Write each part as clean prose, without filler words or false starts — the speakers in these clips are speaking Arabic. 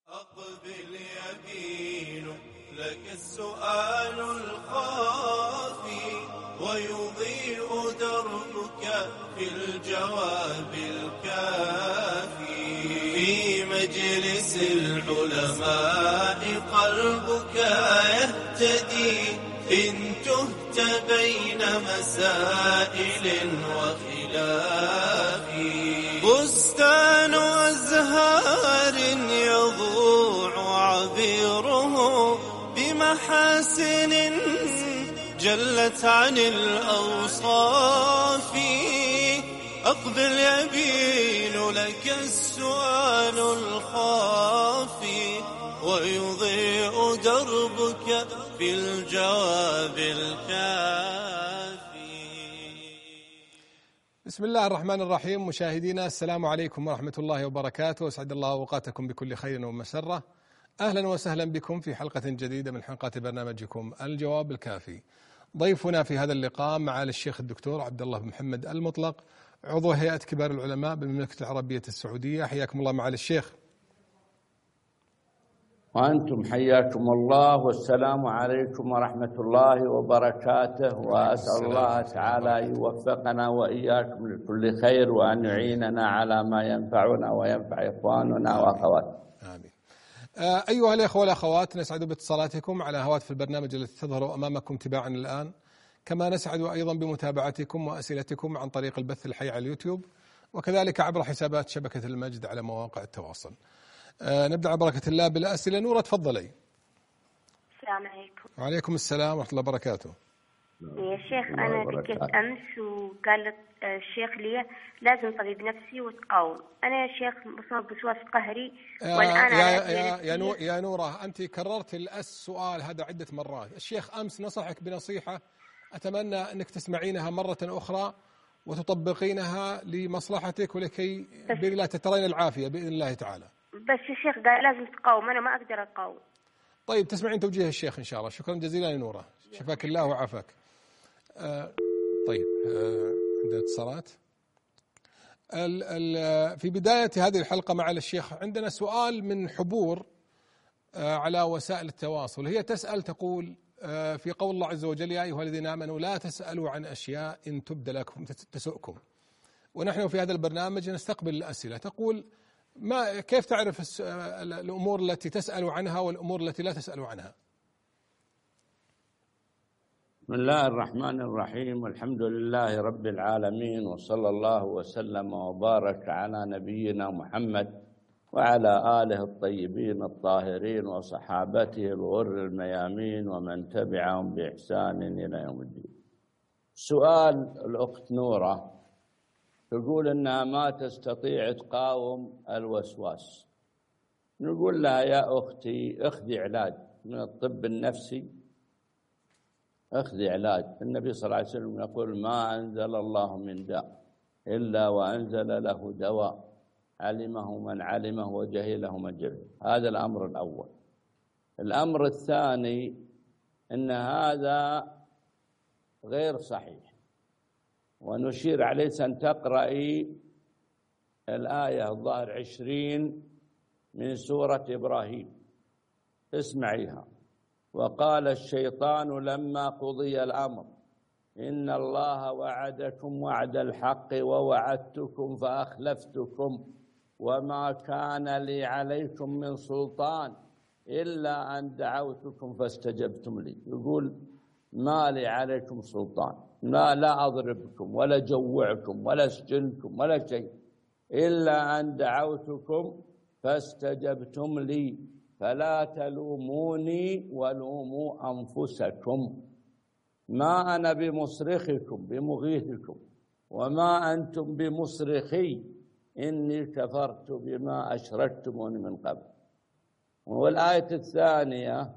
أقبل يمين لك السؤال الخافي ويضيء دربك في الجواب الكافي. في مجلس العلماء قلبك يهتدي إن تهت بين مسائل وخلاف. بستان أزهار يضوع عبيره بمحاسن جلت عن الأوصاف. أقبل يبين لك السؤال الخافي ويضيء دربك في الجواب الكافي. بسم الله الرحمن الرحيم. مشاهدينا السلام عليكم ورحمة الله وبركاته، وأسعد الله أوقاتكم بكل خير ومسرة. أهلا وسهلا بكم في حلقة جديدة من حلقات برنامجكم الجواب الكافي. ضيفنا في هذا اللقاء معالي الشيخ الدكتور عبد الله بن محمد المطلق، عضو هيئة كبار العلماء بالمملكة العربية السعودية. حياكم الله معالي الشيخ. وأنتم حياكم الله، والسلام عليكم ورحمة الله وبركاته. وأسأل الله تعالى أن يوفقنا وإياكم لكل خير وأن يعيننا على ما ينفعنا وينفع إخواننا وأخواتنا. آمين. أيها الأخوة والأخوات، نسعد باتصالاتكم على هواتف البرنامج التي تظهر أمامكم تباعا الآن، كما نسعد أيضا بمتابعتكم وأسئلتكم عن طريق البث الحي على اليوتيوب، وكذلك عبر حسابات شبكة المجد على مواقع التواصل. نبدأ على بركة الله بالأسئلة. نورة تفضلي. السلام عليكم. وعليكم السلام ورحمة الله وبركاته. يا شيخ أنا بكيت أمس وقال الشيخ لي لازم طبيب نفسي وتقاوم. أنا يا شيخ مصاب بوسواس قهري والآن يا نورة، أنت كررت السؤال هذا عدة مرات. الشيخ أمس نصحك بنصيحة، أتمنى أنك تسمعينها مرة أخرى وتطبقينها لمصلحتك ولكي بإذن الله تترين العافية بإذن الله تعالى. بس الشيخ قال لازم تقاوم، أنا ما أقدر أقاوم. طيب تسمعين توجيه الشيخ إن شاء الله. شكرا جزيلا يا نورة، شفاك الله وعافاك. طيب عندنا اتصالات. في بداية هذه الحلقة مع الشيخ عندنا سؤال من حبور على وسائل التواصل. هي تسأل تقول في قول الله عز وجل: يا أيها الذين آمنوا لا تسألوا عن أشياء إن تبد لكم تسؤكم. ونحن في هذا البرنامج نستقبل الأسئلة. تقول كيف تعرف الأمور التي تسأل عنها والأمور التي لا تسأل عنها؟ بسم الله الرحمن الرحيم، والحمد لله رب العالمين، وصلى الله وسلم وبارك على نبينا محمد وعلى آله الطيبين الطاهرين وصحابته الغر الميامين ومن تبعهم بإحسان إلى يوم الدين. سؤال الأخت نورة تقول إنها ما تستطيع تقاوم الوسواس. نقول لها يا أختي اخذي علاج من الطب النفسي، اخذي علاج. النبي صلى الله عليه وسلم يقول: ما أنزل الله من داء إلا وأنزل له دواء، علمه من علمه وجهله من جهله. هذا الأمر الأول. الأمر الثاني أن هذا غير صحيح، ونشير عليه أن تقرأي الآية الظاهر 20 من سورة إبراهيم، اسمعيها: وقال الشيطان لما قضي الأمر إن الله وعدكم وعد الحق ووعدتكم فأخلفتكم وما كان لي عليكم من سلطان إلا أن دعوتكم فاستجبتم لي. يقول: ما لي عليكم سلطان، لا أضربكم ولا جوعكم ولا أسجنكم ولا شيء، إلا أن دعوتكم فاستجبتم لي فلا تلوموني ولوموا أنفسكم، ما أنا بمصرخكم بمغيثكم وما أنتم بمصرخي إني كفرت بما أشركتموني من قبل. والآية الثانية: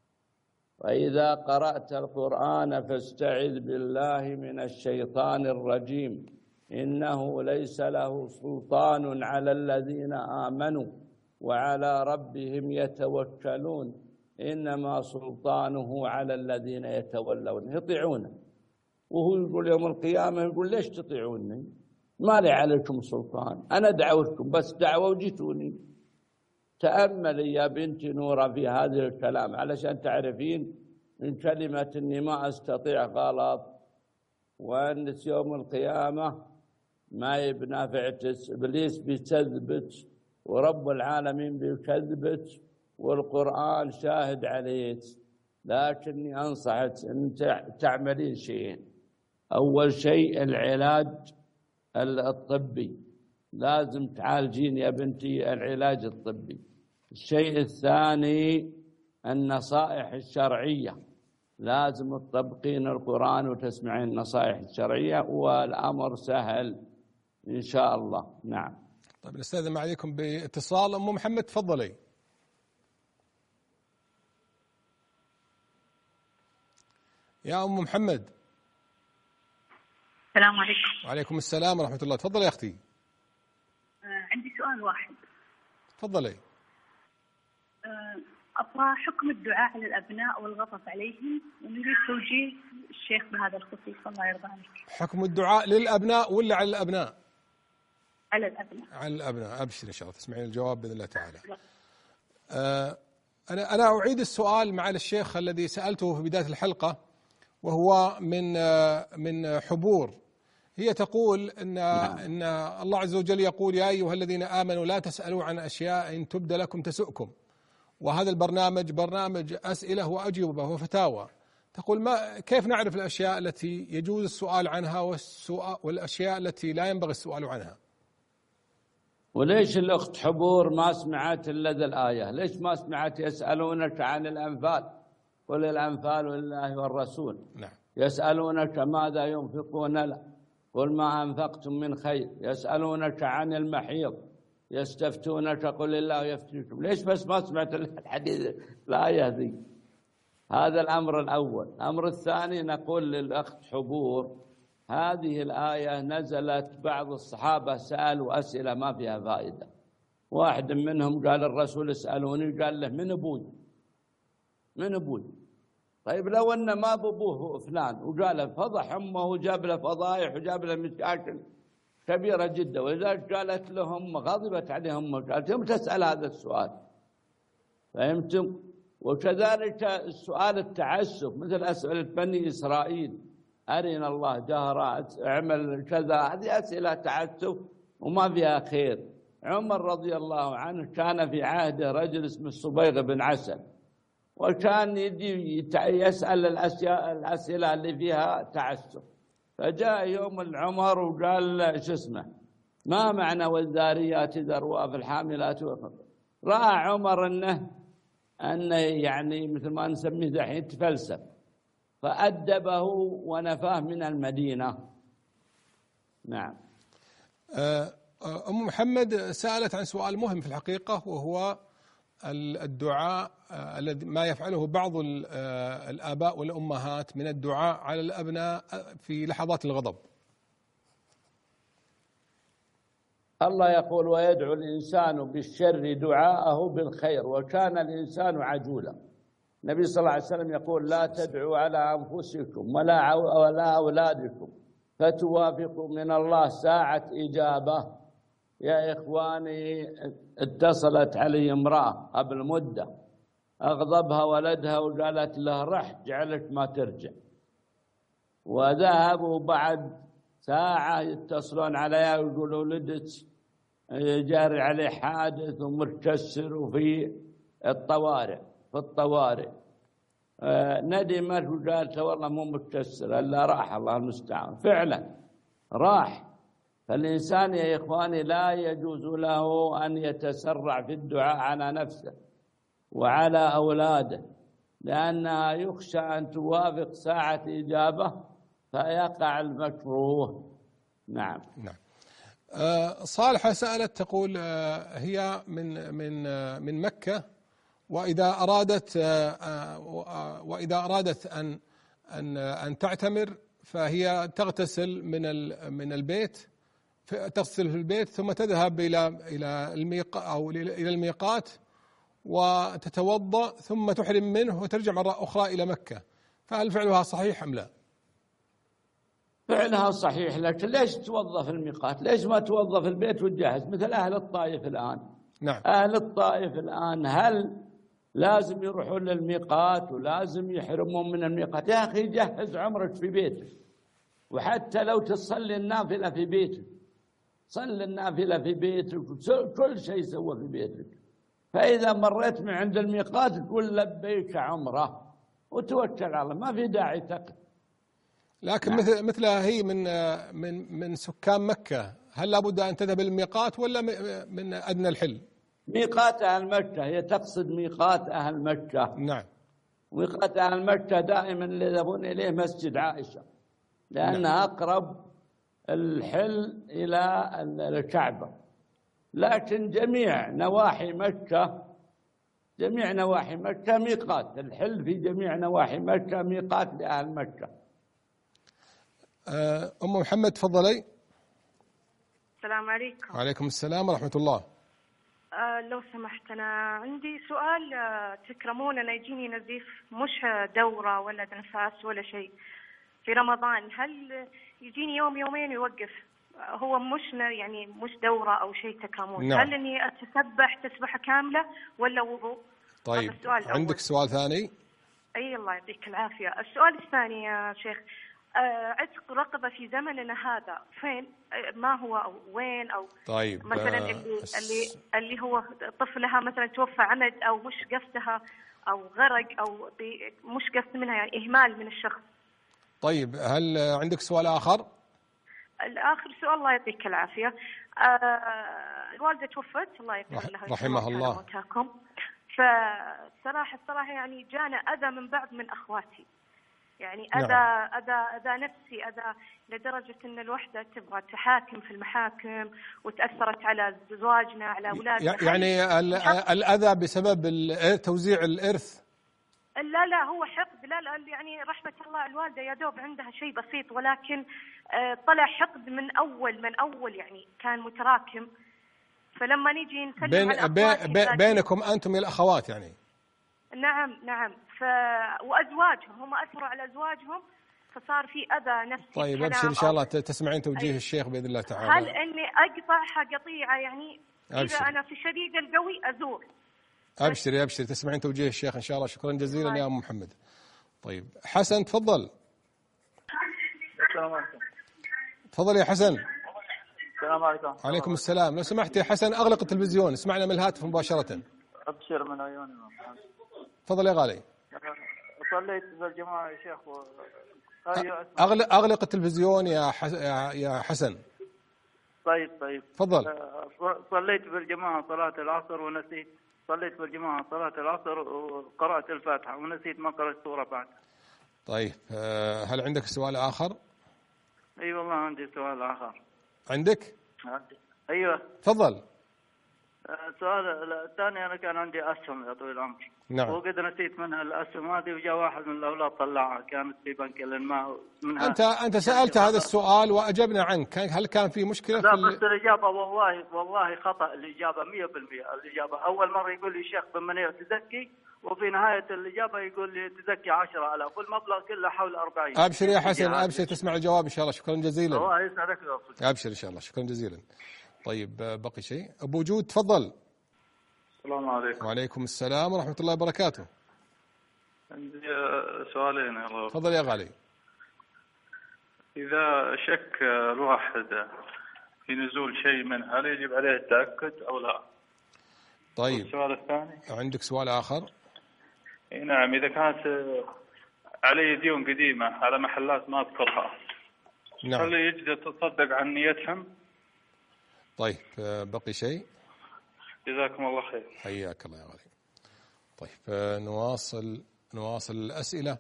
وإذا قرأت القرآن فاستعذ بالله من الشيطان الرجيم إنه ليس له سلطان على الذين آمنوا وعلى ربهم يتوكلون إنما سلطانه على الذين يتولون يطيعونه. وهو يقول يوم القيامة، يقول: ليش تطيعوني؟ ما لي عليكم سلطان، أنا دعوتكم بس دعوة وجيتوني. تأملي يا بنتي نورة في هذا الكلام علشان تعرفين من كلمة إني ما أستطيع غلط، وأن يوم القيامة ما يبنافع إبليس بيكذبك ورب العالمين بيكذبك والقرآن شاهد عليك. لكني أنصحك أن تعملين شيئين. أول شيء العلاج الطبي، لازم تعالجين يا بنتي العلاج الطبي. الشيء الثاني النصائح الشرعية، لازم تطبقين القرآن وتسمعين النصائح الشرعية، والأمر سهل إن شاء الله. نعم. طيب نستأذن عليكم باتصال أم محمد، تفضلي. يا أم محمد. السلام عليكم. وعليكم السلام ورحمة الله، تفضلي يا أختي. عندي سؤال واحد. تفضلي. أبغى حكم الدعاء على الأبناء والغضب عليهم، ونريد توجيه الشيخ بهذا الخصوص، الله يرضى عليك. حكم الدعاء للأبناء ولا على الأبناء؟ على الأبناء. على الأبناء. أبشر إن شاء الله تسمعين الجواب بإذن الله تعالى. أنا أعيد السؤال مع الشيخ الذي سألته في بداية الحلقة، وهو من حبور. هي تقول إن الله عز وجل يقول: يا أيها الذين آمنوا لا تسألوا عن أشياء إن تبد لكم تسؤكم. وهذا البرنامج برنامج أسئلة وأجوبة وفتاوى. تقول كيف نعرف الأشياء التي يجوز السؤال عنها والأشياء التي لا ينبغي السؤال عنها؟ وليش الأخت حبور ما سمعت إلا ذا الآية؟ ليش ما سمعت يسألونك عن الأنفال؟ قل الأنفال لله والرسول. نعم. يسألونك ماذا ينفقون له قل ما أنفقتم من خير. يسألونك عن المحيض يستفتونك قل الله يفتيكم. ليش بس ما سمعت الحديث الآية ذي؟ هذا الأمر الأول. الأمر الثاني، نقول للأخت حبور هذه الآية نزلت بعض الصحابة سألوا أسئلة ما فيها فائدة. واحد منهم قال الرسول اسألوني، قال له من أبوي؟ من أبوي؟ طيب لو أن ما بأبوه فلان، وقال فضح أمه وجاب له فضائح وجاب له مشاكل كبيرة جدا، ولذلك قالت لهم غضبت عليهم قالت لهم تسأل هذا السؤال. فهمتم؟ وكذلك السؤال التعسف مثل أسئلة بني إسرائيل: أرنا الله جهرا، اعمل كذا. هذه أسئلة تعسف وما فيها خير. عمر رضي الله عنه كان في عهده رجل اسمه الصبيغ بن عسل، وكان يجي يسأل الأسئلة اللي فيها تعسف. فجاء يوم العمر وقال شو اسمه ما معنى والذاريات ذروا في الحاملات وقف. رأى عمر أنه يعني مثل ما نسميه دحين تفلسف، فأدبه ونفاه من المدينة. نعم. أم محمد سألت عن سؤال مهم في الحقيقة، وهو الدعاء الذي ما يفعله بعض الآباء والأمهات من الدعاء على الأبناء في لحظات الغضب. الله يقول: ويدعو الإنسان بالشر دعاءه بالخير وكان الإنسان عجولا. النبي صلى الله عليه وسلم يقول: لا تدعوا على أنفسكم ولا أولادكم فتوافقوا من الله ساعة إجابة. يا إخواني، اتصلت علي امرأة قبل مدة أغضبها ولدها وقالت له رح جعلك ما ترجع، وذهبوا بعد ساعة يتصلون عليها ويقولوا ولدك جاري عليه حادث ومتكسر وفي الطوارئ ندمت وقالت والله مو متكسر إلا راح، الله المستعان. فعلا راح. فالإنسان يا إخواني لا يجوز له أن يتسرع في الدعاء على نفسه وعلى أولاده، لأنها يخشى أن توافق ساعة إجابة فيقع المكروه. نعم. نعم. صالحة سألت تقول هي من مكة، وإذا أرادت أن تعتمر فهي تغتسل من البيت، تغتسل في البيت ثم تذهب إلى الميقات وتتوضأ ثم تحرم منه وترجع مرة أخرى إلى مكة. فهل فعلها صحيح أم لا؟ فعلها صحيح، لكن ليش توظف الميقات؟ ليش ما توظف البيت وتجهز مثل أهل الطائف الآن؟ نعم. أهل الطائف الآن هل لازم يروحون للميقات ولازم يحرمون من الميقات؟ يا أخي جهز عمرك في بيتك، وحتى لو تصلي النافلة في بيتك، صل النافلة في بيتك، كل شيء سوى في بيتك. فإذا مريت من عند الميقات تقول لبيك عمرة وتوكل على الله، ما في داعي تقف. لكن نعم. مثلها هي من سكان مكة، هل لابد أن تذهب للميقات ولا من أدنى الحل؟ ميقات أهل مكة، هي تقصد ميقات أهل مكة. نعم. ميقات أهل مكة دائما اللي يذهبون إليه مسجد عائشة، لأنها نعم. أقرب الحل إلى الكعبة. لكن جميع نواحي مكة ميقات، الحل في جميع نواحي مكة ميقات لأهل مكة. أم محمد تفضلي. السلام عليكم. وعليكم السلام ورحمة الله. لو سمحت أنا عندي سؤال، تكرمون يجيني نزيف، مش دورة ولا نفاس ولا شيء في رمضان، هل يجيني يوم يومين يوقف؟ هو مش دورة أو شيء تكرمون. نعم. هل إني أتسبح تسبحة كاملة ولا وضوء؟ طيب عندك سؤال ثاني؟ أي الله يعطيك العافية. السؤال الثاني يا شيخ، عتق رقبة في زمننا هذا فين؟ ما هو أو وين؟ أو طيب مثلا اللي هو طفلها مثلا توفى عمد أو مش قصدها أو غرق أو مش قصد منها، يعني إهمال من الشخص. طيب هل عندك سؤال آخر؟ الآخر سؤال الله يعطيك العافية، الوالدة توفت الله يغفر لها رحمها الله. فالصراحة يعني جانا أذى من بعض من أخواتي، يعني أذى نفسي، أذى لدرجة أن الوحدة تبغى تحاكم في المحاكم وتأثرت على زواجنا على أولادنا. يعني الأذى بسبب توزيع الإرث؟ لا هو حقد، لا يعني رحمة الله الوالدة يا دوب عندها شيء بسيط، ولكن طلع حقد من أول يعني كان متراكم. فلما نيجي نسلم على بينكم أنتم الأخوات يعني؟ نعم. وأزواجهم هم أثروا على أزواجهم، فصار في أذى نفسي. طيب أبشر إن شاء الله تسمعين توجيه الشيخ بإذن الله تعالى. هل إني أقطعها قطيعة يعني أبشر. إذا أنا في شديد القوي أزور؟ أبشر تسمعين توجيه الشيخ إن شاء الله. شكرا جزيلا يا أم محمد. طيب حسن تفضل. السلام عليكم. تفضل يا حسن. السلام عليكم. وعليكم السلام. لو سمحت يا حسن أغلق التلفزيون، اسمعنا من الهاتف مباشرة. أبشر من عيوني. تفضل يا غالي. صليت بالجماعة يا شيخ أغلق التلفزيون يا حسن. طيب تفضل. صليت بالجماعة صلاة العصر ونسيت، صليت بالجماعة صلاة العصر وقرأت الفاتحة ونسيت ما قرأت سورة بعد. طيب هل عندك سؤال آخر؟ أي والله عندي سؤال آخر. عندك؟ أيوة تفضل. السؤال الثاني، أنا كان عندي أسهم يا طويل العمر. نعم. وقد نسيت منها الأسهم هذه، وجاء واحد من الأولاد طلعها، كانت في بنك الماء منها. أنت سألت هذا السؤال وأجبنا عنك، هل كان في مشكلة؟ لا بس الإجابة والله خطأ. الإجابة 100%. الإجابة أول مرة يقول لي الشيخ بالمنيع تزكي، وفي نهاية الإجابة يقول لي تزكي 10,000 والمبلغ كله حول 40. أبشر يا حسن، أبشر تسمع الجواب إن شاء الله. شكرا جزيلا. الله يسعدك. أبشر إن شاء الله. شكرا جزيلا. طيب بقي شيء؟ أبو وجود تفضل. السلام عليكم. وعليكم السلام ورحمة الله وبركاته. عندي سؤالين يا الله. تفضل يا غالي. إذا شك الواحد في نزول شيء منه، هل يجب عليه التأكد أو لا؟ طيب السؤال الثاني، عندك سؤال آخر؟ نعم، إذا كانت علي ديون قديمة على محلات ما أذكرها، نعم، هل يجب تصدق عن نيتهم؟ طيب بقي شيء؟ جزاكم الله خير. حياك الله يا غالي. طيب نواصل الأسئلة.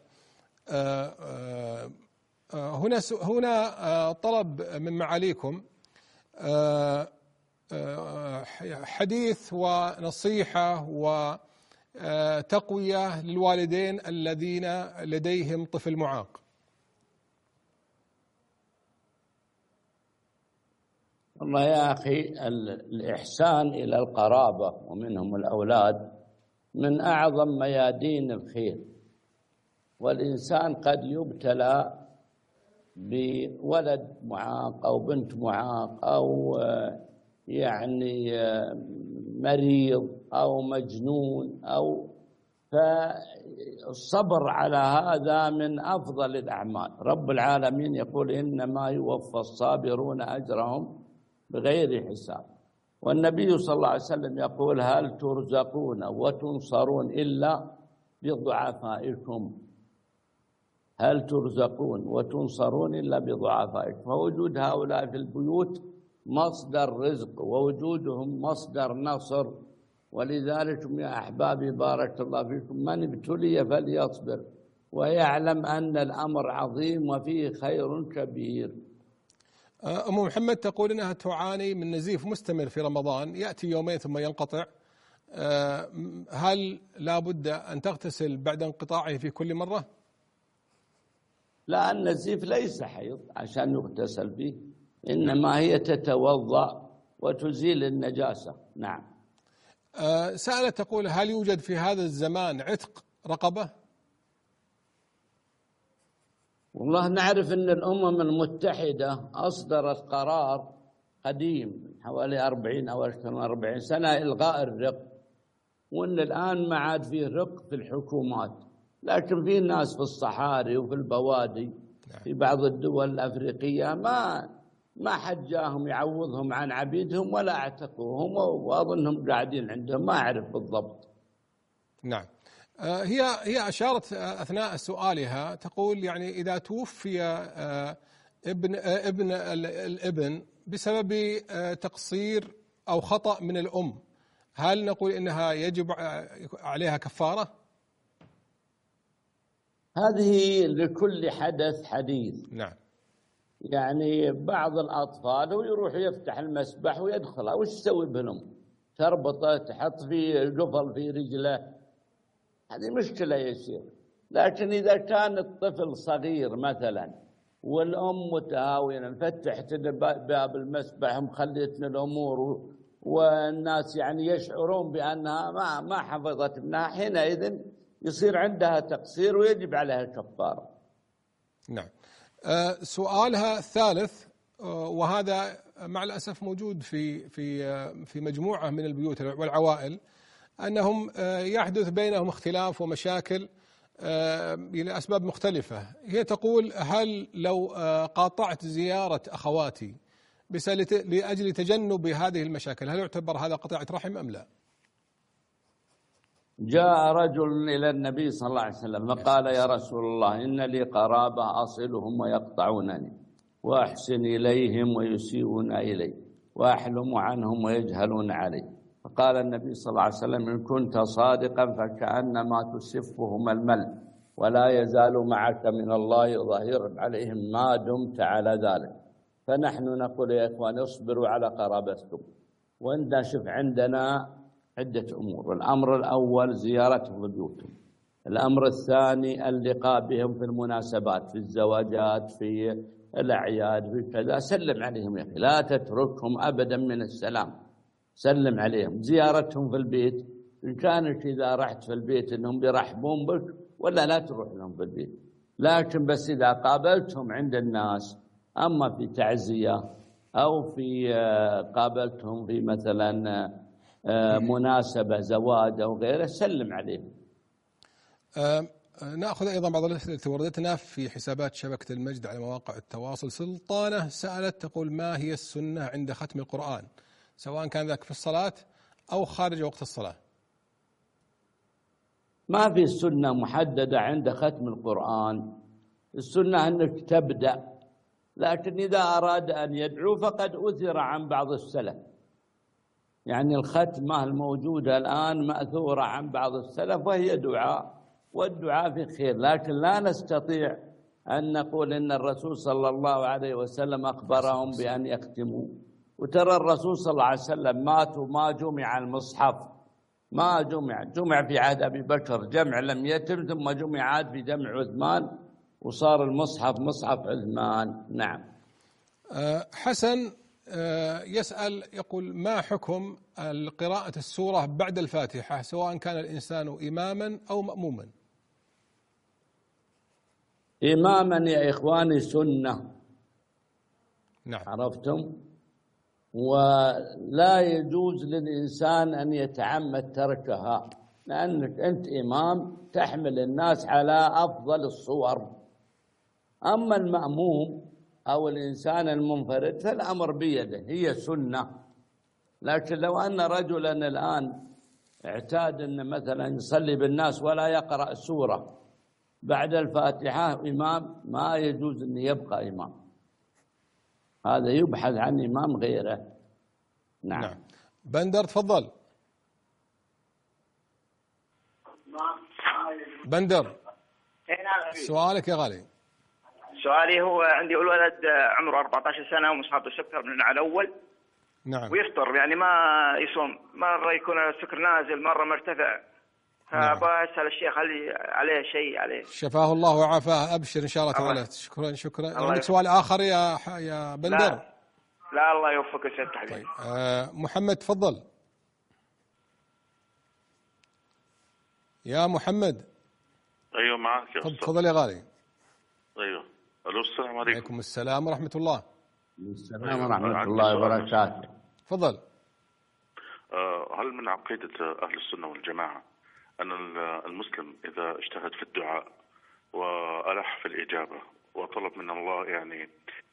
هنا طلب من معاليكم حديث ونصيحة وتقوية للوالدين الذين لديهم طفل معاق. والله يا أخي الإحسان إلى القرابة ومنهم الأولاد من أعظم ميادين الخير، والإنسان قد يبتلى بولد معاق أو بنت معاق أو يعني مريض أو مجنون فالصبر على هذا من أفضل الأعمال. رب العالمين يقول إنما يوفى الصابرون أجرهم بغير حساب. والنبي صلى الله عليه وسلم يقول هل ترزقون وتنصرون إلا بضعفائكم، هل ترزقون وتنصرون إلا بضعفائكم. فوجود هؤلاء في البيوت مصدر رزق ووجودهم مصدر نصر. ولذلك يا أحبابي بارك الله فيكم من ابتلي فليصبر ويعلم أن الأمر عظيم وفيه خير كبير. أم محمد تقول أنها تعاني من نزيف مستمر في رمضان يأتي يومين ثم ينقطع، هل لا بد أن تغتسل بعد انقطاعه في كل مرة؟ لا، النزيف ليس حيض عشان يغتسل فيه، إنما هي تتوضأ وتزيل النجاسة. نعم. سألت تقول هل يوجد في هذا الزمان عتق رقبة؟ والله نعرف أن الأمم المتحدة أصدرت قرار قديم حوالي 40 أو أكثر من 40 سنة إلغاء الرق، وأن الآن ما عاد فيه رق في الحكومات، لكن في ناس في الصحاري وفي البوادي في بعض الدول الأفريقية ما حد جاهم يعوضهم عن عبيدهم ولا اعتقوهم، وأظنهم قاعدين عندهم، ما أعرف بالضبط. نعم. هي أشارت أثناء سؤالها تقول يعني إذا توفي ابن الابن بسبب تقصير أو خطأ من الأم، هل نقول إنها يجب عليها كفارة؟ هذه لكل حدث حديث. نعم. يعني بعض الأطفال ويروح يفتح المسبح ويدخلها، وش تسوي بهم؟ تربطه، تحط فيه قفل في رجله، هذه مشكلة يسير. لكن إذا كان الطفل صغير مثلا والأم متهاونة فتحت باب المسبح ومخليتنا الأمور والناس يعني يشعرون بأنها ما حفظت ابنها، حينئذ يصير عندها تقصير ويجب عليها كفارة. نعم. سؤالها الثالث، وهذا مع الأسف موجود في مجموعة من البيوت والعوائل، أنهم يحدث بينهم اختلاف ومشاكل لأسباب مختلفة. هي تقول هل لو قاطعت زيارة أخواتي لأجل تجنب هذه المشاكل هل يعتبر هذا قطيعة رحم أم لا؟ جاء رجل إلى النبي صلى الله عليه وسلم فقال يا رسول الله إن لي قرابة أصلهم ويقطعونني وأحسن إليهم ويسيئون إلي وأحلم عنهم ويجهلون علي. فقال النبي صلى الله عليه وسلم إن كنت صادقا فكأنما تسفهم المل ولا يزال معك من الله ظهير عليهم ما دمت على ذلك. فنحن نقول يا إخوان اصبروا على قرابتكم. ونشوف عندنا عدة أمور. الأمر الأول زيارتهم لبيوتهم. الأمر الثاني اللقاء بهم في المناسبات، في الزواجات، في الأعياد، في كذا، سلم عليهم يا أخي، لا تتركهم أبدا من السلام، سلم عليهم. زيارتهم في البيت إن كانت إذا رحت في البيت إنهم بيرحبون بك ولا لا تروح لهم في البيت، لكن بس إذا قابلتهم عند الناس، أما في تعزية أو في قابلتهم في مثلا مناسبة زواج أو غيره سلم عليهم. نأخذ أيضا بعض الأسئلة التي وردتنا في حسابات شبكة المجد على مواقع التواصل. سلطانة سألت تقول ما هي السنة عند ختم القرآن سواء كان ذاك في الصلاة أو خارج وقت الصلاة؟ ما في سنة محددة عند ختم القرآن. السنة أنك تبدأ، لكن إذا أراد أن يدعو فقد أثر عن بعض السلف، يعني الختمة الموجودة الآن مأثورة عن بعض السلف وهي دعاء، والدعاء في خير، لكن لا نستطيع أن نقول إن الرسول صلى الله عليه وسلم أخبرهم بأن يختموا. وترى الرسول صلى الله عليه وسلم مات وما جمع المصحف، ما جمع في عهد أبي بكر جمع لم يتم، ثم جمع عاد في جمع عثمان وصار المصحف مصحف عثمان. نعم. حسن يسأل يقول ما حكم قراءة السورة بعد الفاتحة سواء كان الإنسان إماما أو مأموما؟ إماما يا إخواني سنة. نعم. عرفتم؟ ولا يجوز للإنسان أن يتعمد تركها، لأنك أنت إمام تحمل الناس على أفضل الصور. أما المأموم أو الإنسان المنفرد فالأمر بيده، هي سنة. لكن لو أن رجلا الآن اعتاد أن مثلا يصلي بالناس ولا يقرأ سورة بعد الفاتحة إمام، ما يجوز أن يبقى إمام، هذا يبحث عن إمام غيره. نعم. بندر تفضل. بندر سؤالك يا غالي. سؤالي هو عندي الولد عمره 14 سنة ومصاب بالسكر من على الأول. نعم. ويفطر يعني ما يصوم، مرة يكون السكر نازل مرة مرتفع. فأبغى أسأل الشيخ هل عليه شيء عليه؟ شفاه الله وعافاه، أبشر إن شاء الله تعالى. شكرا. عندك سؤال آخر يا بندر؟ لا الله يوفقك يا سيد حبيبي. طيب محمد تفضل. يا محمد. أيوة معك يا أستاذ. تفضل يا غالي. أيوة. ألو السلام عليكم. وعليكم السلام ورحمة الله. السلام ورحمة الله وبركاته. تفضل. هل من عقيدة أهل السنة والجماعة أن المسلم إذا اجتهد في الدعاء وألح في الإجابة وطلب من الله يعني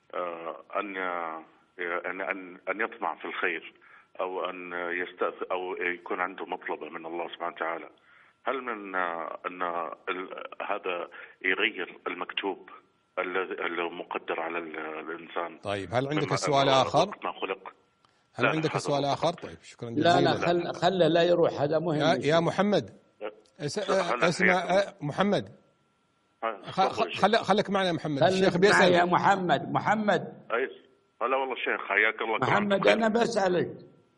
أن يطمع في الخير أو أن يستأثر أو يكون عنده مطلبة من الله سبحانه وتعالى، هل من أن هذا يغير المكتوب الذي مقدر على الإنسان؟ طيب هل عندك سؤال آخر؟ ما خلق. هل عندك سؤال آخر؟ طيب شكرا جزيلا. لا خله لا يروح، هذا مهم. يا محمد اسمع محمد، خليك معنا يا محمد. الشيخ بيسأل يا محمد. هلا والله الشيخ حياك الله. محمد أنا بسألك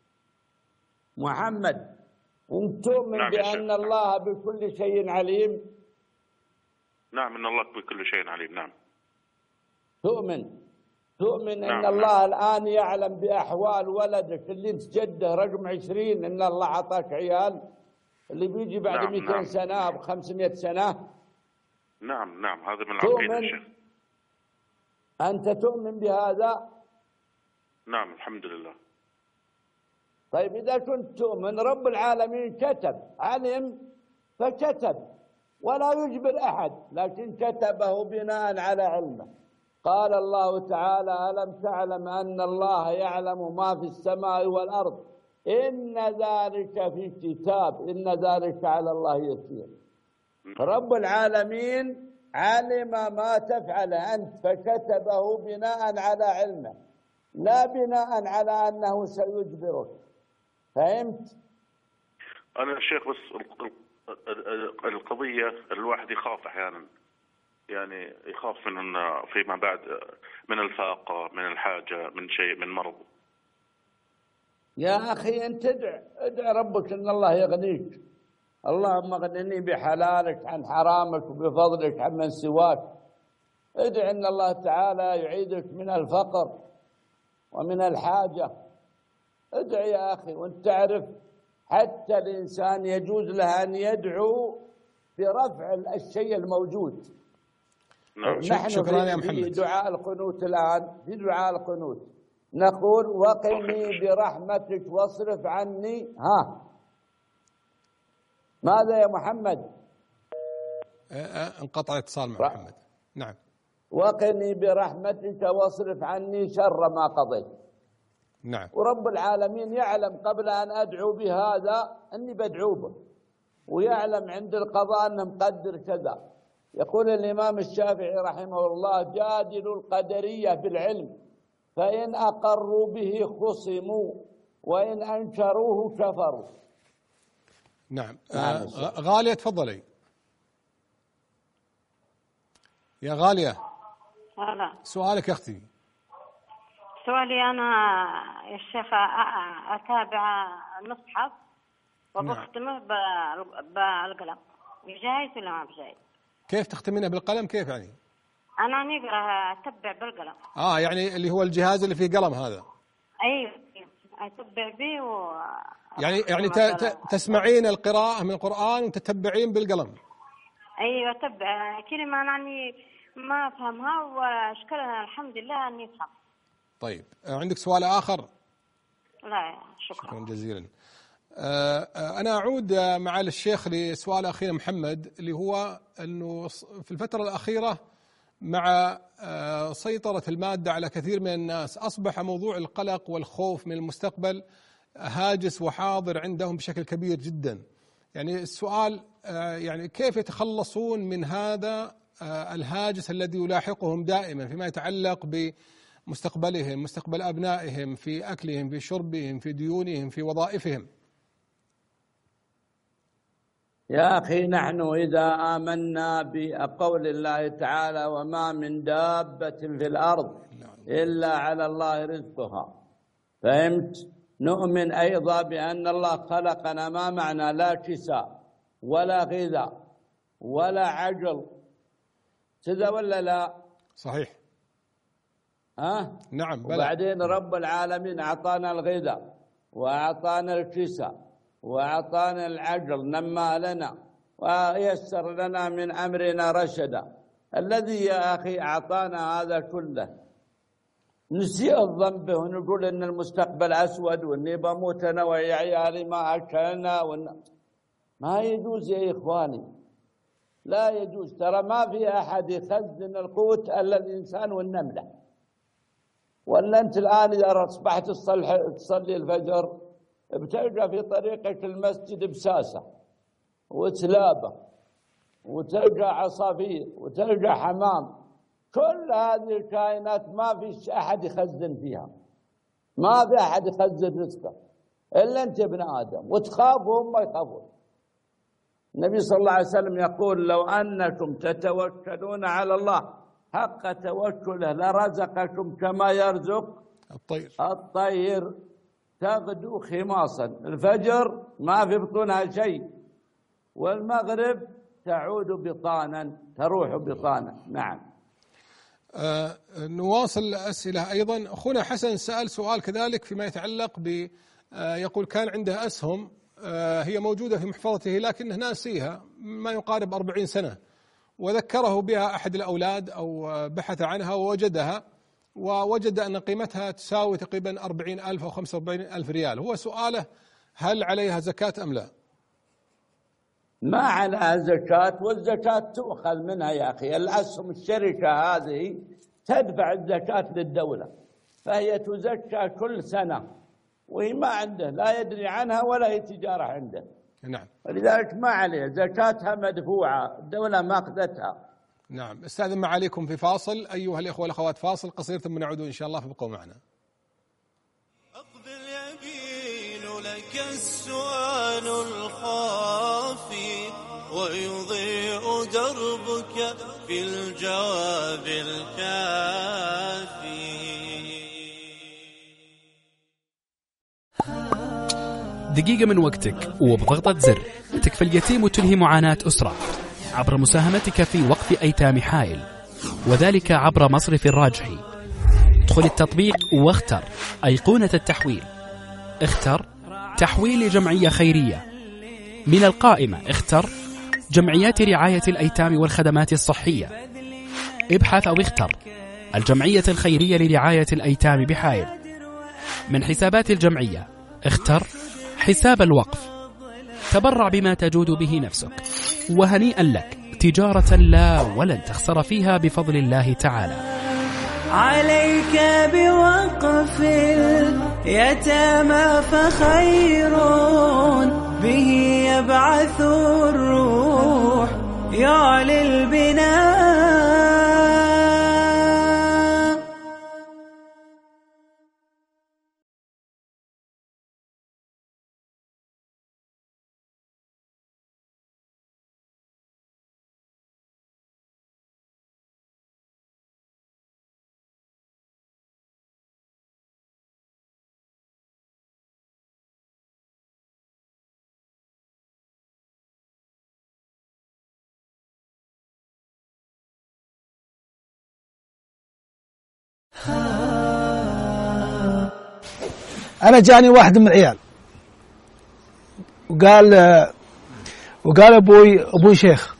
محمد، أنت تؤمن بأن الله بكل شيء عليم؟ نعم إن الله بكل شيء عليم. نعم. تؤمن نعم. أن الله الآن يعلم بأحوال ولدك اللي مسجده رقم 20، إن الله عطاك عيال اللي بيجي بعد 200 سنة أو 500 سنة. نعم هذا من العقيدة يا شيخ. أنت تؤمن بهذا؟ نعم الحمد لله. طيب إذا كنت تؤمن، رب العالمين كتب، علم فكتب ولا يجبر أحد، لكن كتبه بناء على علمه. قال الله تعالى: ألم تعلم أن الله يعلم ما في السماء والأرض إن ذلك في كتاب إن ذلك على الله يسير. رب العالمين علم ما تفعل أنت فكتبه بناء على علمه، لا بناء على أنه سيجبرك. فهمت؟ أنا الشيخ بس القضية الواحد يخاف أحيانا، يعني يخاف من فيما بعد من الفاقة، من الحاجة، من شيء، من مرض. يا أخي أنت ادع ربك أن الله يغنيك. اللهم اغنني بحلالك عن حرامك وبفضلك عمن سواك. ادع أن الله تعالى يعيدك من الفقر ومن الحاجة. ادع يا أخي. وانت تعرف حتى الإنسان يجوز له أن يدعو برفع الشيء الموجود. نحن شكرا يا محمد. في دعاء القنوت الآن، في دعاء القنوت نقول: وقني برحمتك واصرف عني. ماذا يا محمد؟ انقطع الاتصال مع محمد. نعم. وقني برحمتك واصرف عني شر ما قضيت. نعم. ورب العالمين يعلم قبل أن أدعو بهذا أني بدعو به، ويعلم عند القضاء أنه مقدر كذا. يقول الإمام الشافعي رحمه الله: جادلوا القدرية بالعلم فإن أقروا به خصموا وإن أنكروه كفروا. نعم. غالية تفضلي يا غالية. سؤالك يا أختي. سؤالي أنا يا شيخ أتابع المصحف وبختمه بالقلم، جاهز ولا ما بجاهز؟ كيف تختمينه بالقلم؟ كيف يعني؟ أنا نقرأ أتبع بالقلم. يعني اللي هو الجهاز اللي فيه قلم هذا؟ أيوه أتبع به يعني تسمعين القراءة من القرآن وتتبعين بالقلم؟ أيوه أتبع كلمة يعني ما أفهمها وأشكرها الحمد لله أني أفهم. طيب عندك سؤال آخر؟ لا شكرا جزيلا. أنا أعود معالي الشيخ لسؤال أخينا محمد، اللي هو أنه في الفترة الأخيرة مع سيطرة المادة على كثير من الناس أصبح موضوع القلق والخوف من المستقبل هاجس وحاضر عندهم بشكل كبير جدا. يعني السؤال يعني كيف يتخلصون من هذا الهاجس الذي يلاحقهم دائما فيما يتعلق بمستقبلهم، مستقبل أبنائهم، في أكلهم، في شربهم، في ديونهم، في وظائفهم؟ يا أخي نحن إذا آمنا بقول الله تعالى وما من دابة في الأرض إلا على الله رزقها، فهمت؟ نؤمن أيضا بأن الله خلقنا، ما معنى لا كساء ولا غذاء ولا عجل، كذا ولا لا؟ صحيح. نعم. وبعدين رب العالمين أعطانا الغذاء وأعطانا الكساء وأعطانا العجل، نمى لنا ويسر لنا من أمرنا رشدا. الذي يا أخي أعطانا هذا كله نسيء الذنب ونقول إن المستقبل أسود وإني بموت أنا ويا عيالي ما أكلنا ما يجوز يا إخواني، لا يجوز. ترى ما في أحد يخزن القوت إلا الإنسان والنملة. ولا أنت الآن إذا أصبحت تصلي الفجر بتلقى في طريقك المسجد بساسة وتلابة وتلقى عصافير وتلقى حمام، كل هذه الكائنات ما في أحد يخزن فيها، ما في أحد يخزن رزقه إلا أنت ابن آدم، وتخاف وهم ما يخافون. النبي صلى الله عليه وسلم يقول لو أنكم تتوكلون على الله حق توكله لرزقكم كما يرزق الطير تغدو خماصا. الفجر ما في بطونها شيء، والمغرب تعود بطانا، تروح بطانا. نعم. نواصل الأسئلة أيضا. أخونا حسن سأل سؤال كذلك فيما يتعلق يقول كان عنده أسهم هي موجودة في محفظته لكنه ناسيها ما يقارب 40 سنة، وذكره بها أحد الأولاد أو بحث عنها ووجدها، ووجد أن قيمتها تساوي تقريبا 40,000 أو 45,000 ريال. هو سؤاله هل عليها زكاة أم لا؟ ما عليها زكاة، والزكاة تؤخذ منها يا أخي. الأسهم الشركة هذه تدفع الزكاة للدولة، فهي تزكى كل سنة، وهي ما عنده لا يدري عنها ولا هي تجارة عنده. نعم. ولذلك ما عليها زكاتها مدفوعة، الدولة ما أخذتها. نعم. استاذن معاليكم في فاصل أيها الإخوة والأخوات، فاصل قصير ثم نعود إن شاء الله، فابقوا معنا. أقبل يبين لك السؤال الخافي ويضيء دربك في الجواب الكافي. دقيقة من وقتك وبضغطة زر تكفي اليتيم وتنهي معاناة أسرة عبر مساهمتك في وقف أيتام حائل، وذلك عبر مصرف الراجحي. ادخل التطبيق واختر أيقونة التحويل، اختر تحويل لجمعية خيرية. من القائمة اختر جمعيات رعاية الأيتام والخدمات الصحية، ابحث أو اختر الجمعية الخيرية لرعاية الأيتام بحائل. من حسابات الجمعية اختر حساب الوقف، تبرع بما تجود به نفسك، وهنيئا لك، تجارة لا ولن تخسر فيها بفضل الله تعالى. عليك بوقف اليتامى فخير به يبعث الروح يعلي البناء. أنا جاني واحد من العيال وقال أبوي شيخ،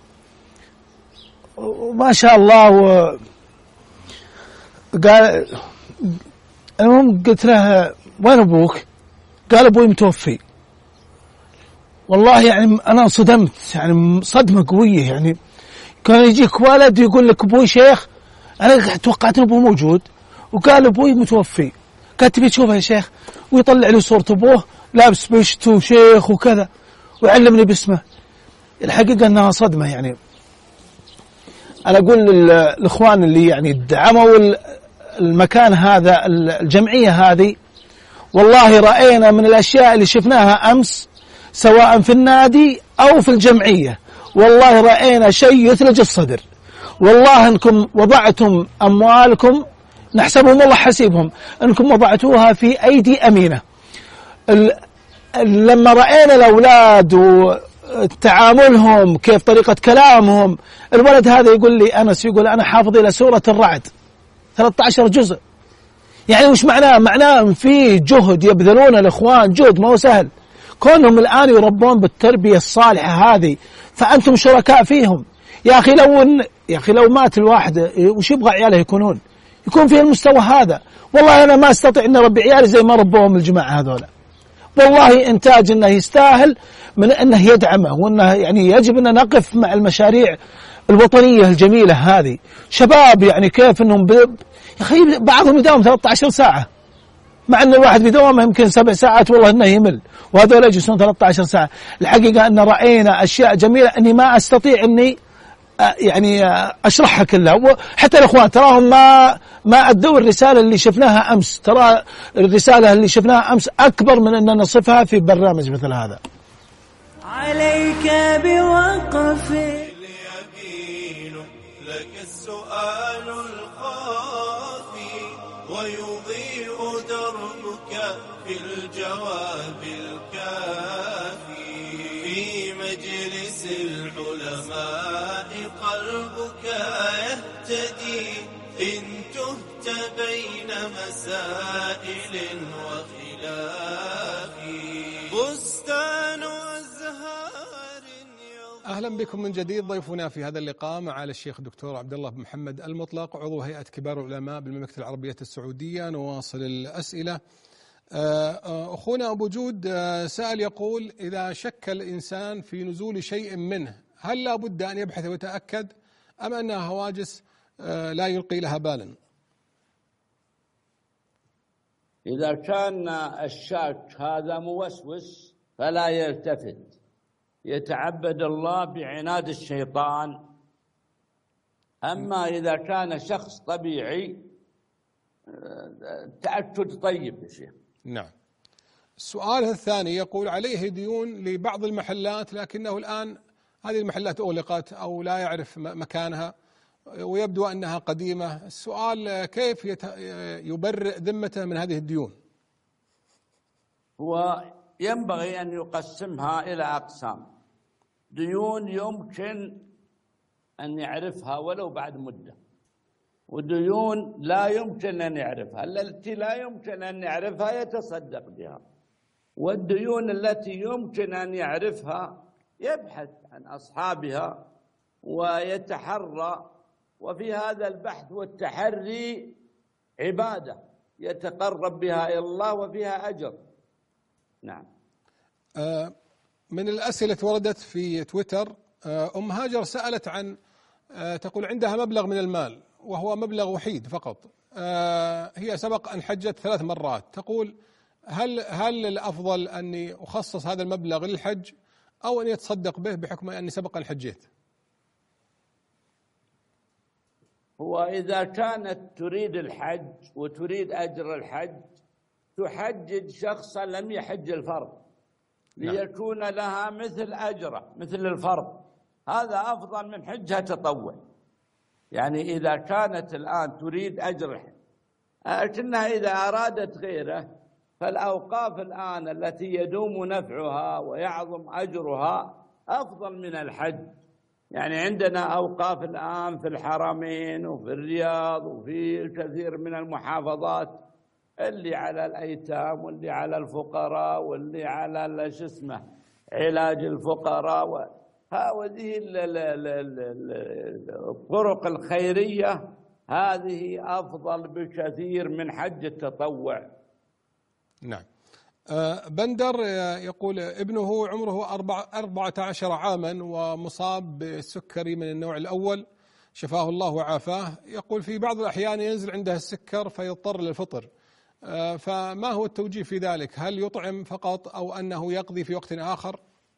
وما شاء الله، وقال المهم قلت له وين أبوك؟ قال أبوي متوفي. والله يعني أنا انصدمت، يعني صدمة قوية. يعني كان يجيك ولد يقول لك أبوي شيخ، أنا توقعت أن أبوه موجود، وقال أبوي متوفي. قال تبي تشوفه يا شيخ؟ ويطلع لي صورة أبوه لابس بشت وشيخ وكذا، ويعلمني باسمه. الحقيقة أنها صدمة. يعني أنا أقول للإخوان اللي يعني دعموا المكان هذا، الجمعية هذه، والله رأينا من الأشياء اللي شفناها أمس سواء في النادي أو في الجمعية، والله رأينا شيء يثلج الصدر. والله أنكم وضعتم أموالكم، نحسبهم الله حسيبهم، أنكم وضعتوها في أيدي أمينة. لما رأينا الأولاد وتعاملهم، كيف طريقة كلامهم، الولد هذا يقول لي أنس، يقول أنا حافظ إلى سورة الرعد 13 جزء. يعني وش معناه؟ معناه في جهد يبذلون الإخوان، جهد ما هو سهل. كونهم الآن يربون بالتربية الصالحة هذه، فأنتم شركاء فيهم. يا أخي لو مات الواحد وش يبغى عياله يكون في المستوى هذا؟ والله أنا ما أستطيع أن أربي عيالي زي ما ربوهم الجماعة هذولا. والله إنتاج أنه يستاهل من أنه يدعمه، وأنه يعني يجب أن نقف مع المشاريع الوطنية الجميلة هذه. شباب يعني كيف أنهم يا أخي بعضهم يداوم 13 ساعة، مع أن الواحد بدوامه يمكن 7 ساعات والله أنه يمل، وهذول يجلسون 13 ساعة. الحقيقة أن رأينا أشياء جميلة أني ما أستطيع أني يعني أشرحها كلها. حتى الإخوان تراهم ما أدوا الرسالة اللي شفناها أمس. ترى الرسالة اللي شفناها أمس أكبر من أن نصفها في برنامج مثل هذا. عليك بوقف اليقين لك السؤال الخافي، ويضيء دربك في الجواب الكافي. في مجلس العلماء قلبك يهتدي، إن تهت بين مسائل وخلاف. بستان أزهار. أهلا بكم من جديد. ضيفنا في هذا اللقاء معالي الشيخ الدكتور عبد الله بن محمد المطلق، عضو هيئة كبار العلماء بالمملكة العربية السعودية. نواصل الأسئلة. أخونا أبو جود سأل يقول: إذا شك الإنسان في نزول شيء منه، هل لا بد أن يبحث ويتأكد، أم أنها هواجس لا يلقي لها بالا؟ إذا كان الشاك هذا موسوس فلا يلتفت، يتعبد الله بعناد الشيطان. أما إذا كان شخص طبيعي تأكد طيب يا شيخ. نعم. السؤال الثاني يقول: عليه ديون لبعض المحلات، لكنه الآن هذه المحلات أغلقت أو لا يعرف مكانها، ويبدو أنها قديمة. السؤال: كيف يبرئ ذمته من هذه الديون؟ وينبغي أن يقسمها إلى أقسام. ديون يمكن أن يعرفها ولو بعد مدة، وديون لا يمكن أن يعرفها. التي لا يمكن أن يعرفها يتصدق بها، والديون التي يمكن أن يعرفها يبحث عن أصحابها ويتحرى. وفي هذا البحث والتحري عبادة يتقرب بها إلى الله وفيها أجر. نعم. من الأسئلة وردت في تويتر، أم هاجر سألت عن تقول عندها مبلغ من المال وهو مبلغ وحيد فقط. هي سبق أن حجت 3 مرات. تقول: هل الأفضل أني أخصص هذا المبلغ للحج أو أن يتصدق به بحكم أني سبق أن حجيت؟ وإذا كانت تريد الحج وتريد أجر الحج تحجج شخصا لم يحج الفرض ليكون لها مثل أجره مثل الفرض. هذا أفضل من حجها تطوع. يعني إذا كانت الآن تريد أجر، لكنها إذا أرادت غيره فالأوقاف الآن التي يدوم نفعها ويعظم أجرها أفضل من الحج. يعني عندنا أوقاف الآن في الحرمين وفي الرياض وفي كثير من المحافظات، اللي على الأيتام واللي على الفقراء واللي على علاج الفقراء. هذه الطرق الخيرية هذه أفضل بكثير من حج التطوع. نعم. بندر يقول ابنه عمره 14 عاما ومصاب بالسكري من النوع الأول شفاه الله وعافاه. يقول في بعض الأحيان ينزل عنده السكر فيضطر للفطر، فما هو التوجيه في ذلك؟ هل يطعم فقط أو أنه يقضي في وقت آخر؟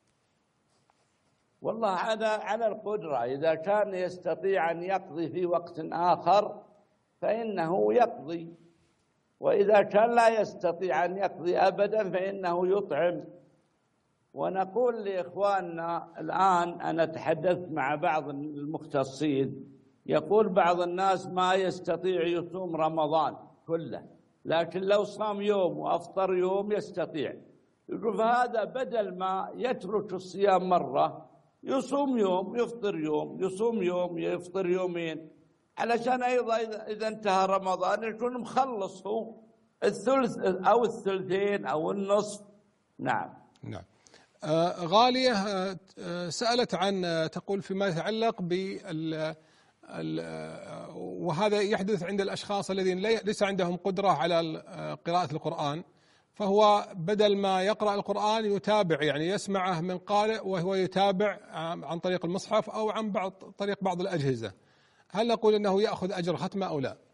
والله على القدرة، إذا كان يستطيع أن يقضي في وقت آخر فإنه يقضي، وإذا كان لا يستطيع أن يقضي أبدا فإنه يطعم. ونقول لإخواننا الآن، أنا تحدثت مع بعض المختصين، يقول بعض الناس ما يستطيع يصوم رمضان كله، لكن لو صام يوم وأفطر يوم يستطيع. يقول فهذا بدل ما يترك الصيام مرة يصوم يوم يفطر يوم، يصوم يوم يفطر يومين، علشان أيضا إذا انتهى رمضان يكون مخلص هو الثلث أو الثلثين أو النصف. نعم. نعم. غالية سألت عن، تقول فيما يتعلق وهذا يحدث عند الأشخاص الذين ليس عندهم قدرة على قراءة القرآن، فهو بدل ما يقرأ القرآن يتابع، يعني يسمعه من قارئ وهو يتابع عن طريق المصحف أو عن طريق بعض الأجهزة، هل نقول أنه يأخذ أجر ختمة أو لا؟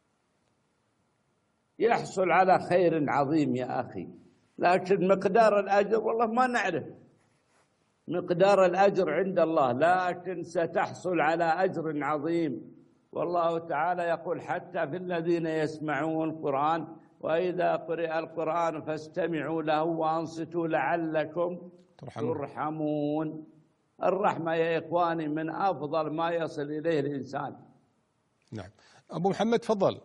يحصل على خير عظيم يا أخي، لكن مقدار الأجر والله ما نعرف مقدار الأجر عند الله، لكن ستحصل على أجر عظيم. والله تعالى يقول حتى في الذين يسمعون القرآن وإذا قرئ القرآن فاستمعوا له وأنصتوا لعلكم ترحمون. الرحمة يا إخواني من أفضل ما يصل إليه الإنسان. نعم. أبو محمد تفضل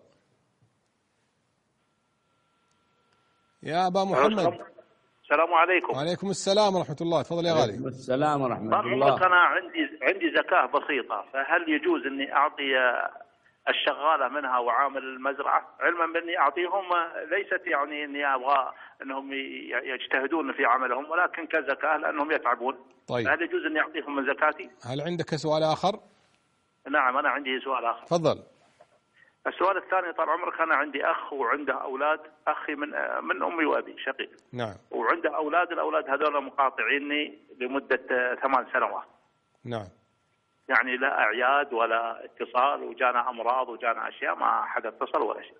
يا أبا محمد. السلام عليكم. وعليكم السلام ورحمة الله. تفضل يا غالي. وعليكم السلام ورحمة الله. أنا عندي زكاة بسيطة، فهل يجوز أني أعطي الشغالة منها وعامل المزرعة، علما بأني أعطيهم ليست يعني أني أبغى أنهم يجتهدون في عملهم، ولكن كزكاة لأنهم يتعبون. طيب. هل يجوز أني أعطيهم من زكاتي؟ هل عندك سؤال آخر؟ نعم أنا عندي سؤال آخر. تفضل. السؤال الثاني، طال عمرك أنا عندي أخ وعنده أولاد، أخي من أمي وأبي شقيق. نعم. وعنده أولاد، الأولاد هذول مقاطعيني لمدة 8 سنوات. نعم. يعني لا أعياد ولا اتصال، وجانا أمراض وجانا أشياء ما حد اتصل ولا شيء.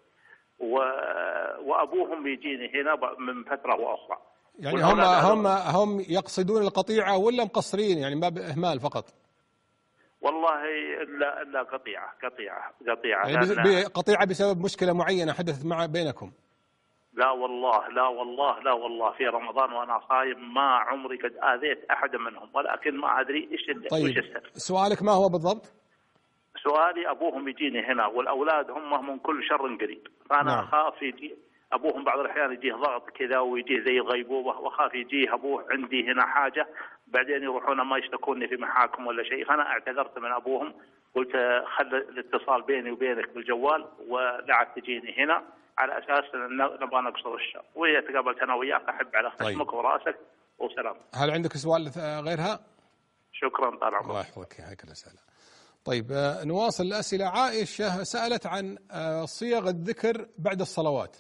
وأبوهم بيجيني هنا من فترة وأخرى. يعني هم يقصدون القطيعة ولا مقصرين، يعني ما بإهمال فقط؟ والله لا قطيعة. يعني قطيعة بسبب مشكلة معينة حدثت بينكم؟ لا والله في رمضان وأنا صايم ما عمري قد آذيت أحد منهم، ولكن ما أدري إيش طيب. السر. سؤالك ما هو بالضبط؟ سؤالي أبوهم يجيني هنا والأولاد هم من كل شر قريب، فأنا أخاف يجي أبوهم بعض الأحيان يجيه ضغط كذا ويجيه زي غيبوبة، وأخاف يجيه أبوه عندي هنا حاجة بعدين يروحون ما يشتكوني في محاكم ولا شيء. فأنا اعتذرت من أبوهم، قلت خل الاتصال بيني وبينك بالجوال ولا تجيني هنا على أساس نبغى نقصر الشر، وإذا تقابلت أنا وياك أحب على خشمك وراسك وسلام. هل عندك سؤال غيرها؟ شكرا طال عمرك. الله يحفظك. هيك الأسئلة. طيب نواصل الأسئلة. عائشة سألت عن صيغ الذكر بعد الصلوات.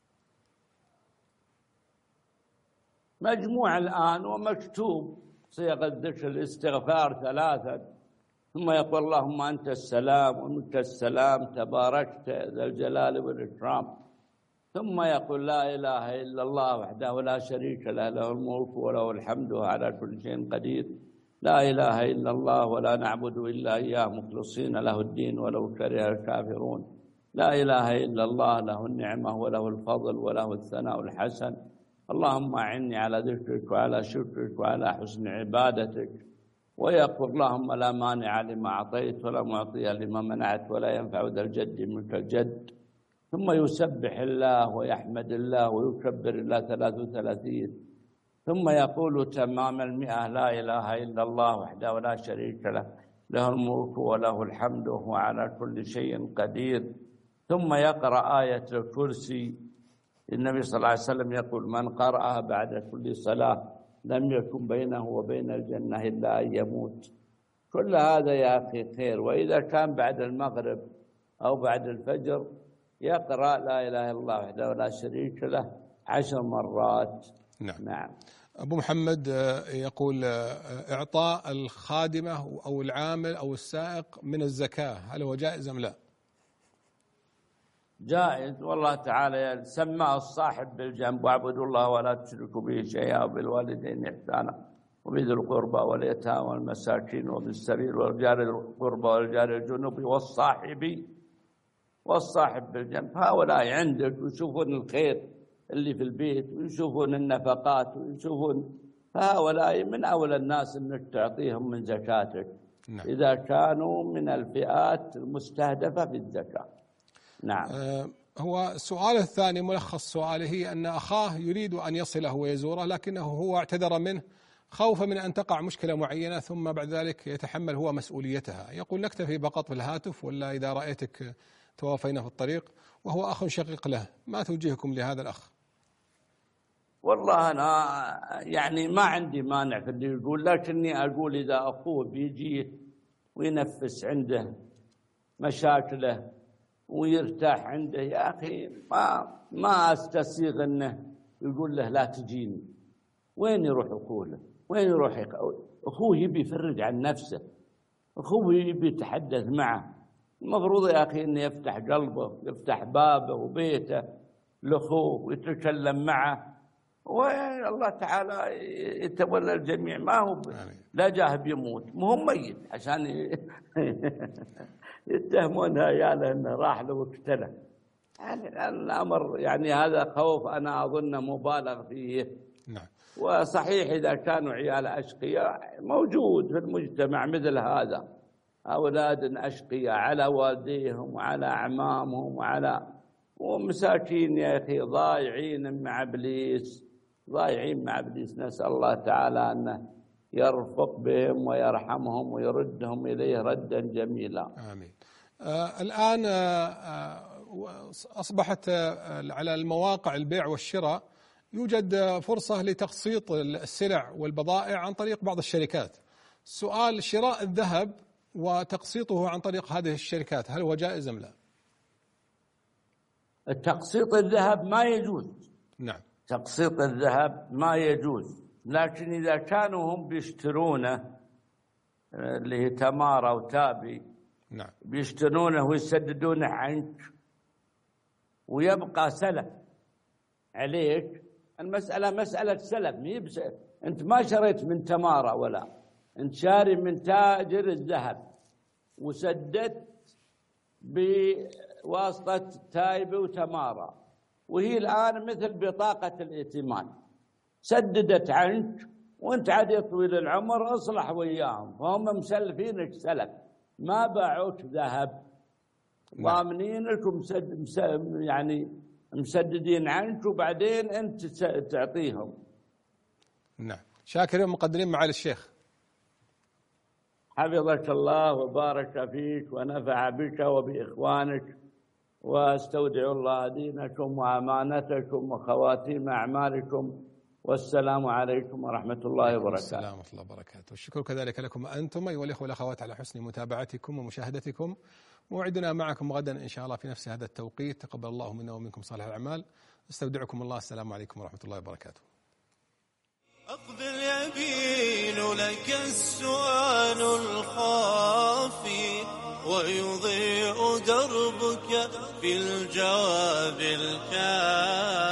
مجموع الآن ومكتوب صيغ الذكر الاستغفار 3، ثم يقول اللهم أنت السلام ومنك السلام تباركت ذا الجلال والإكرام، ثم يقول لا إله إلا الله وحده لا شريك له، له الملك وله الحمد على كل شيء قدير، لا إله إلا الله ولا نعبد إلا إياه مخلصين له الدين ولو كره الكافرون، لا إله إلا الله له النعمة وله الفضل وله الثناء الحسن، اللهم أعني على ذكرك وعلى شكرك وعلى حسن عبادتك. ويقول اللهم لا مانع لما أعطيت ولا معطي لما منعت ولا ينفع ذا الجد منك الجد. ثم يسبح الله ويحمد الله ويكبر الله 33، ثم يقول تمام 100 لا إله إلا الله وحده لا شريك له، له الملك وله الحمد وهو على كل شيء قدير. ثم يقرأ آية الكرسي. النبي صلى الله عليه وسلم يقول من قرأها بعد كل صلاة لم يكن بينه وبين الجنة إلا أن يموت. كل هذا يا أخي خير. وإذا كان بعد المغرب أو بعد الفجر يقرأ لا إله إلا الله وحده لا شريك له 10 مرات. نعم. أبو محمد يقول إعطاء الخادمة أو العامل أو السائق من الزكاة هل هو جائز أم لا؟ جائز، والله تعالى سماه الصاحب بالجنب واعبدوا الله ولا تشركوا به شيئا وبالوالدين إحسانا وبذي القربى واليتامى والمساكين وابن السبيل والجار القربى والجار الجنوب والصاحب بالجنب. هؤلاء عندك ويشوفون الخير اللي في البيت ويشوفون النفقات ويشوفون، هؤلاء من أولى الناس أنك تعطيهم من زكاتك. نعم. إذا كانوا من الفئات المستهدفة في الزكاة. نعم. هو السؤال الثاني ملخص سؤاله أن أخاه يريد أن يصله ويزوره لكنه هو اعتذر منه خوفا من أن تقع مشكلة معينة ثم بعد ذلك يتحمل هو مسؤوليتها. يقول نكتفي فقط بالهاتف ولا إذا رأيتك توافينا في الطريق، وهو أخ شقيق له. ما توجيهكم لهذا الأخ؟ والله أنا يعني ما عندي مانع في اللي يقول، لكني أقول إذا أخوه بيجي وينفس عنده مشاكله ويرتاح عنده، يا أخي ما أستسيغ أنه يقول له لا تجيني. وين يروح أخوه؟ وين يروح أخوه؟ يبي يفرج عن نفسه، أخوه يبي يتحدث معه. المفروض يا أخي أنه يفتح قلبه، يفتح بابه وبيته لأخوه ويتكلم معه، والله تعالى يتولى الجميع. ما هو لا جاه بيموت، مهم ميت عشان يتهمون عياله انه راح له واقتله. يعني الامر يعني هذا خوف انا اظن مبالغ فيه. نعم. وصحيح اذا كانوا عيال اشقياء موجود في المجتمع مثل هذا، اولاد اشقياء على والديهم وعلى اعمامهم ومساكين يا اخي ضايعين مع ابليس، نسال الله تعالى انه يرفق بهم ويرحمهم ويردهم إليه ردا جميلا. آمين. الآن أصبحت على المواقع البيع والشراء يوجد فرصة لتقسيط السلع والبضائع عن طريق بعض الشركات. السؤال شراء الذهب وتقسيطه عن طريق هذه الشركات هل هو جائز أم لا؟ تقسيط الذهب ما يجوز. نعم. تقسيط الذهب ما يجوز، لكن إذا كانوا هم بيشترونه اللي هي تمارة وتابي، نعم، بيشترونه ويسددونه عنك ويبقى سلف عليك، المسألة مسألة سلف. أنت ما شريت من تمارة ولا أنت شاري من تاجر الذهب وسددت بواسطة تايبي وتمارة، وهي الآن مثل بطاقة الائتمان سددت عنك وانت عاد طويل العمر اصلح وياهم، فهم مسلفينك سلف، ما باعوك ذهب، ضامنينك يعني مسددين عنك وبعدين انت تعطيهم. نعم. شاكرين ومقدرين معالي الشيخ. حفظك الله وبارك فيك ونفع بك وبإخوانك، واستودع الله دينكم وأمانتكم وخواتيم أعمالكم، والسلام عليكم ورحمة الله وبركاته. السلام ورحمة الله وبركاته. والشكر كذلك لكم أنتم أيها الأخوة والأخوات على حسن متابعتكم ومشاهدتكم. موعدنا معكم غدا إن شاء الله في نفس هذا التوقيت. تقبل الله منا ومنكم صالح الأعمال. استودعكم الله. السلام عليكم ورحمة الله وبركاته. أقبل يبين لك السؤال الخافي ويضيء دربك بالجواب الكافي.